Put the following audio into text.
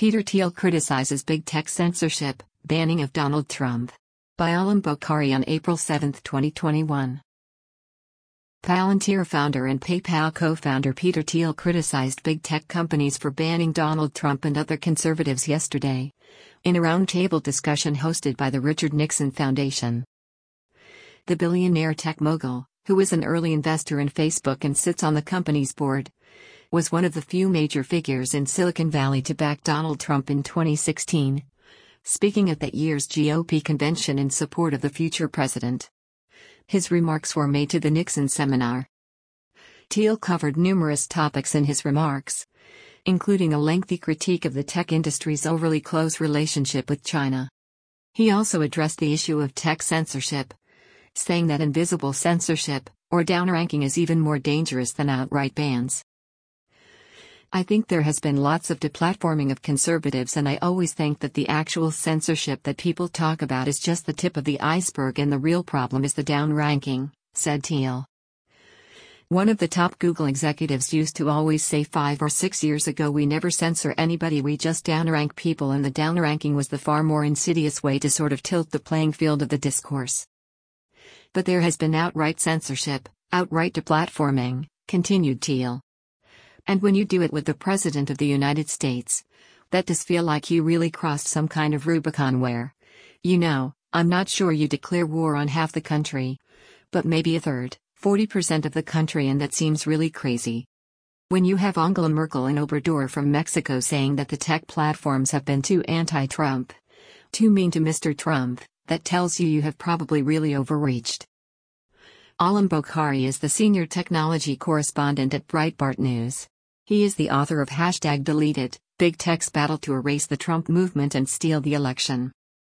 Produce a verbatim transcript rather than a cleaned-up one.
Peter Thiel criticizes big tech censorship, banning of Donald Trump. By Alam Bokhari on April seventh, twenty twenty-one. Palantir founder and PayPal co-founder Peter Thiel criticized big tech companies for banning Donald Trump and other conservatives yesterday, in a roundtable discussion hosted by the Richard Nixon Foundation. The billionaire tech mogul, who is an early investor in Facebook and sits on the company's board, was one of the few major figures in Silicon Valley to back Donald Trump in twenty sixteen, speaking at that year's G O P convention in support of the future president. His remarks were made to the Nixon seminar. Thiel covered numerous topics in his remarks, including a lengthy critique of the tech industry's overly close relationship with China. He also addressed the issue of tech censorship, saying that invisible censorship, or downranking, is even more dangerous than outright bans. I think there has been lots of deplatforming of conservatives, and I always think that the actual censorship that people talk about is just the tip of the iceberg and the real problem is the downranking, said Thiel. One of the top Google executives used to always say five or six years ago, "We never censor anybody, we just downrank people," and the downranking was the far more insidious way to sort of tilt the playing field of the discourse. But there has been outright censorship, outright deplatforming, continued Thiel. And when you do it with the President of the United States, that does feel like you really crossed some kind of Rubicon where, you know, I'm not sure you declare war on half the country, but maybe a third, forty percent of the country, and that seems really crazy. When you have Angela Merkel and Obrador from Mexico saying that the tech platforms have been too anti-Trump, too mean to Mister Trump, that tells you you have probably really overreached. Alam Bokhari is the senior technology correspondent at Breitbart News. He is the author of Hashtag Deleted, Big Tech's Battle to Erase the Trump Movement and Steal the Election.